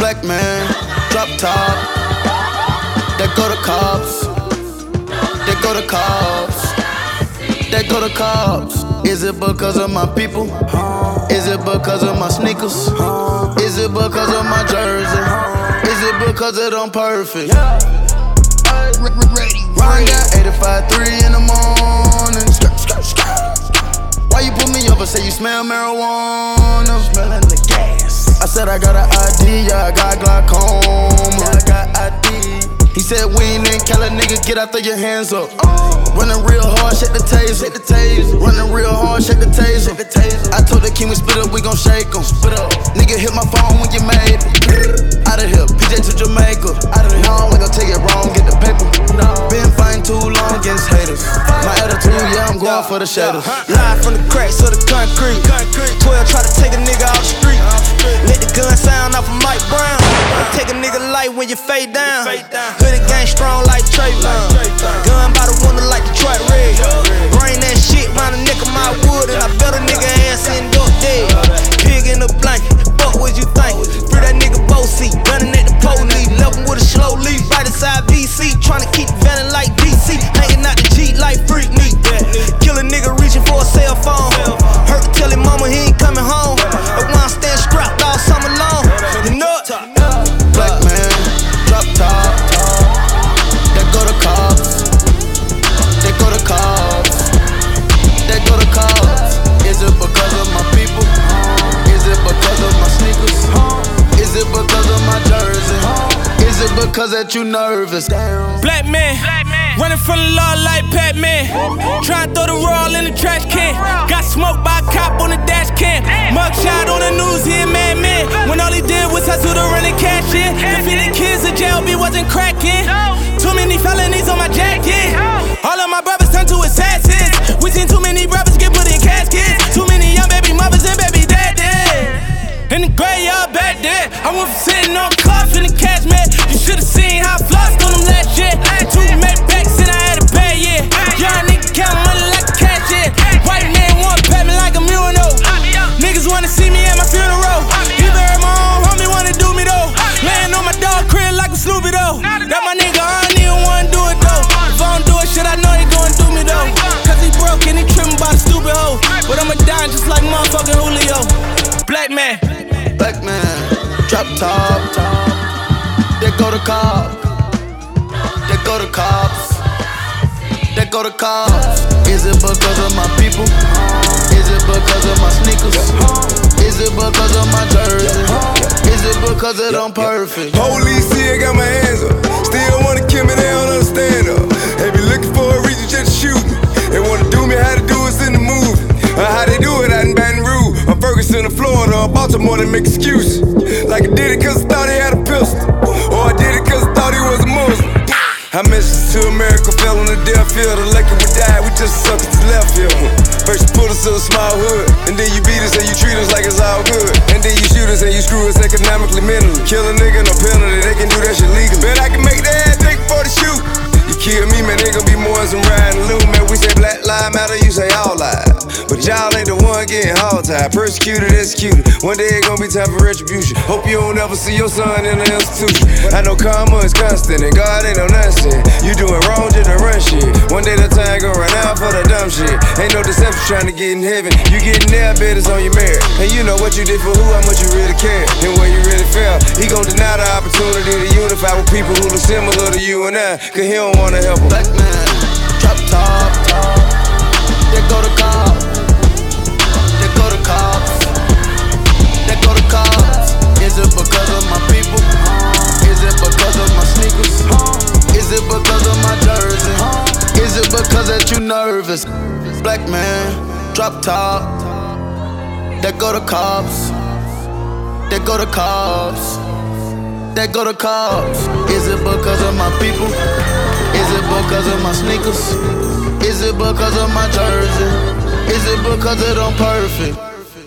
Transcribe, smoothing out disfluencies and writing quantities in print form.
Black man, drop top. There go the cops. There go the cops. There go the cops. Is it because of my people? Is it because of my sneakers? Is it because of my jersey? Is it because of them perfect? Run down 85-3 in the morning. Why you put me over? Say you smell marijuana. Smelling the gas. I said I got an ID, yeah, I got glaucoma. Yeah, I got ID. He said we ain't in Cali, nigga, get out, throw your hands up. Running real hard, shake the taser. Running real hard, shake the taser. I told the king we split up, we gon' shake 'em. Nigga hit my phone when you made it. Outta here, PJ to Jamaica. No, we gon' take it wrong, get the paper. Been fighting too long against haters. My attitude, yeah, I'm going for the shaders. Live from the cracks of the concrete. 12 try to take a nigga off the street. Let the gun sound off of Mike Brown. Take a nigga light when you fade down. Hoodie gang strong like Trayvon. Gun by the window like Detroit Red. Bring that shit round the neck of my wood, and I bet a nigga ass end up dead. Pig in the blanket, fuck what you think? Free that nigga Bossy, running at the police. Left him with a slow leaf, right inside VC. Tryna keep vanning like DC. Hanging out the Jeep like Freak Me. Kill a nigga reaching for a cell phone. Hurt to tell him mama he ain't coming home. But when I stand strapped all summer long, you know it. Black man, drop top. There go the cops. There go the cops. There go the cops. Is it because of my people? Is it because of my sneakers? Is it because of my jersey? Is it because that you nervous? Black man, running from the law like Pac-Man. Trying to throw the roll in the trash can. Got smoked by a cop on the dash cam. Mugshot on the news, he a madman. When all he did was hustle to run and cash in. Defeated kids in jail, he wasn't cracking. Too many felonies on my jacket. All of my brothers turned to assassins. We seen too many brothers get put in caskets. Too many young baby mothers and baby daddies. In the graveyard back there, I went from sitting on cuffs in the cash mat. You should've seen how I flossed on them last year. 2 Maybachs and I had a bad year. Young nigga count money like a cashier. White man wanna pat me like a mule. Niggas wanna see me at my funeral. Even heard my own homie wanna do me though. Laying on my dog crib like a Snoopy though. That my nigga, I don't even wanna do it though. If I don't do it, shit, I know he gon' do me though. Cause he broke and he trippin' by the stupid hoe. But I'ma die just like motherfucking Julio. Black man. Black man, drop top. There go the cops. There go the cops. There go the cops. Is it because of my people? Is it because of my sneakers? Is it because of my jersey? Is it because of them perfect? Police see I got my hands up. Still wanna kill me, they don't understand up. They be looking for a reason just to shoot me. They wanna do me how to do us in the movie. How they do it out in Baton Rouge. I'm Ferguson in Florida, or Baltimore, they make excuses. Like I did it cause I thought he had a pistol. Or I did it cause I thought he was a Muslim. I mentioned to America, fell on the death field. The lucky we died, we just suckers to left field. First you put us in a small hood, and then you beat us and you treat us like it's all good. And then you shoot us and you screw us economically, mentally. Kill a nigga, no penalty, they can do that shit legal. Bet I can make that take for the shoot. You kill me, man, they gon' be more than some riding loot, man. We say black lives matter, you say all lives. But y'all ain't the one getting hog-tied, persecuted, executed. One day it gon' be time for retribution. Hope you don't ever see your son in the institution. I know karma is constant and God ain't no nonsense. You doing wrong just to run shit. One day the time gon' run out for the dumb shit. Ain't no deception trying to get in heaven. You getting there, bet it's on your merit. And you know what you did for who, how much you really care, and where you really fell. He gon' deny the opportunity to unify with people who look similar to you and I, cause he don't wanna help him. Black man, drop top. There go the cops. There go the cops. There go the cops. Is it because of my people? Is it because of my sneakers? Is it because of my jersey? Is it because that you nervous? Black man, drop top. There go the cops. There go the cops. There go the cops. Is it because of my people? Is it because of my sneakers? Is it because of my jersey? Is it because of them perfect?